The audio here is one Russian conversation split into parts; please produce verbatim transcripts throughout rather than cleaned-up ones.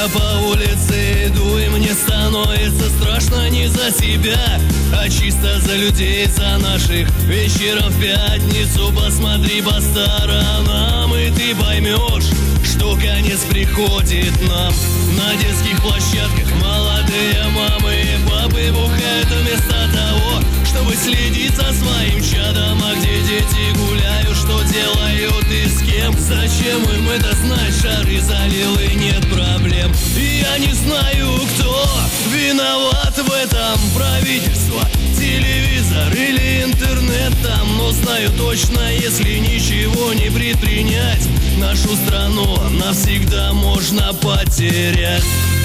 по улице иду, и мне становится страшно не за себя, а чисто за людей, за наших. Вечером в пятницу посмотри по сторонам, и ты поймешь, что конец приходит нам. На детских площадках молодые мамы и папы бухают вместо того, чтобы следить за своим чадом. А где дети гуляют, что делают и с кем? Зачем им это знать? Шары залил и нет проблем. И я не знаю, кто виноват в этом: правительство, телевизор или интернет там. Но знаю точно, если ничего не предпринять, нашу страну навсегда можно потерять.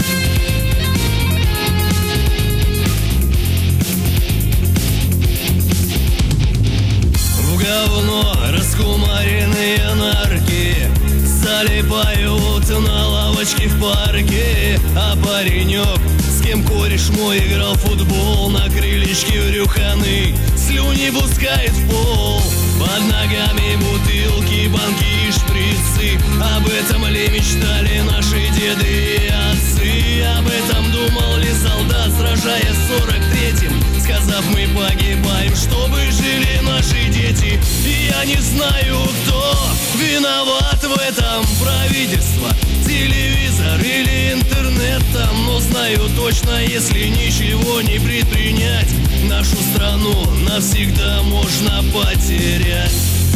В говно раскумаренные нарки залипают на лавочке в парке. А паренек, с кем кореш мой играл в футбол, на крылечке брюханы слюни пускает в пол. Под ногами бутылки, банки и шприцы. Об этом ли мечтали наши деды и отцы? Об этом думал ли солдат, сражаясь в сорок третьем, сказав: мы погибаем, чтобы жили наши дети? И я не знаю, кто виноват в этом: правительство, телевизор или интернет там. Но знаю точно, если ничего не предпринять, нашу страну навсегда можно потерять.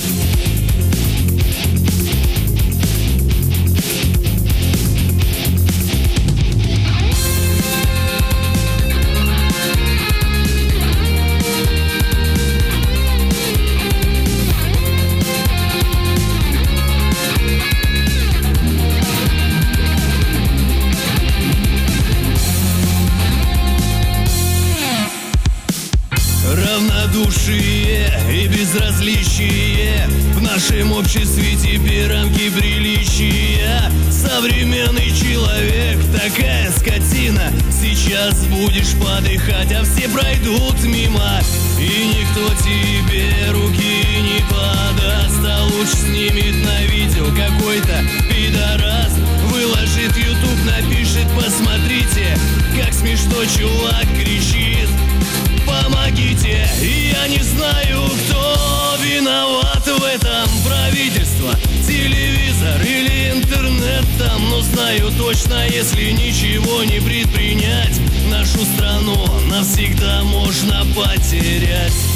Равнодушие и безразличие в нашем обществе теперь рамки приличия. Современный человек такая скотина. Сейчас будешь подыхать, а все пройдут мимо, и никто тебе руки не подаст. А луч снимет на видео какой-то пидорас, выложит в ютуб, напишет: посмотрите, как смешно чувак кричит, помогите. И я не знаю, кто виноват в этом: правительство, телевизор или интернет там. Но знаю точно, если ничего не предпринять, нашу страну навсегда можно потерять.